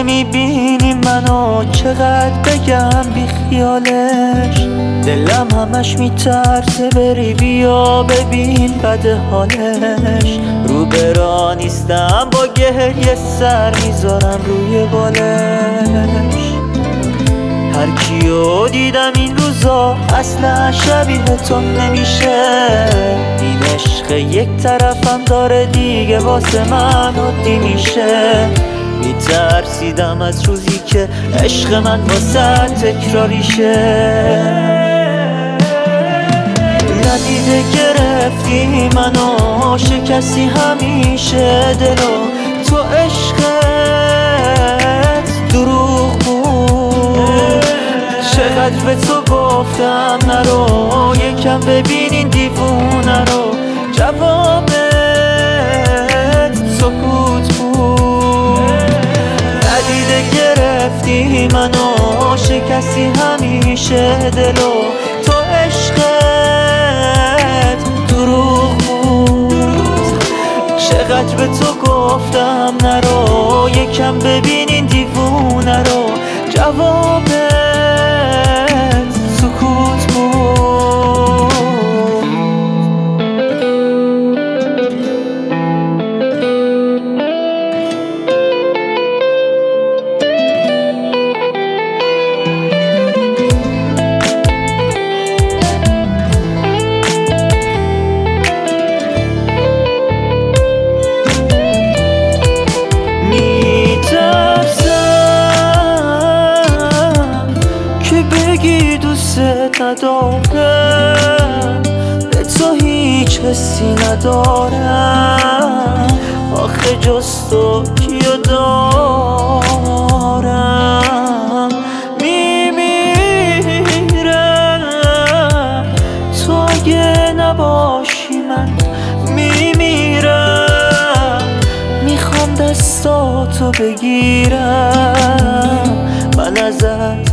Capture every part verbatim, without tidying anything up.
نمیبینی منو چقدر بگم بی خیالش، دلم همش میترسه بری بیا ببین بد حالش. رو برا نیستم با گریه سر میذارم روی بالش. هر کیو دیدم این روزا اصلا شبیه تو نمیشه. این عشق یک طرفم داره دیگه واسه من عادی میشه. میترسیدم از روزی که عشق من واسه تکراریشه. ندیده گرفتی منو شکستی همیشه دلو، تو عشقت دروغ بود. چقدر به تو گفتم نرو یکم ببین این دیوونه رو، جوابت سکوت بود. ندیده گرفتی منو شکستی همیشه دلو، تو عشقت دروغ بود. چقدر به تو گفتم نرو یکم ببین این دیوونه رو، جوابت سکوت بود. بگی دوست ندارم، به تو هیچ حسی ندارم. آخه جز تو کیو دارم. میمیرم تو اگه نباشی من میمیرم. میخوام دستاتو بگیرم من ازت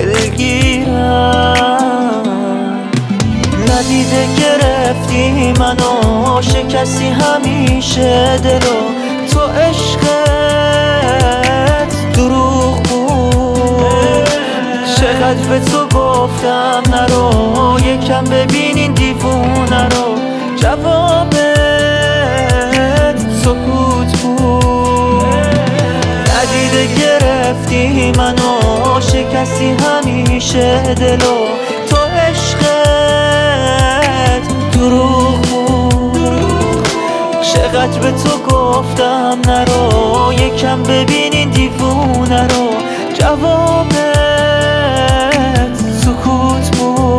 دلگیرم. ندیده گرفتی منو شکستی همیشه دلو، تو عشقت دروغ بود. چقدر به تو گفتم نرو یکم ببین این دیوونه رو، جوابت سکوت بود. ندیده گرفتی منو شکستی همیشه دلو، تو عشقت دروغ بود. چقدر به تو گفتم نرو یکم ببین این دیوونه رو، جوابت سکوت بود.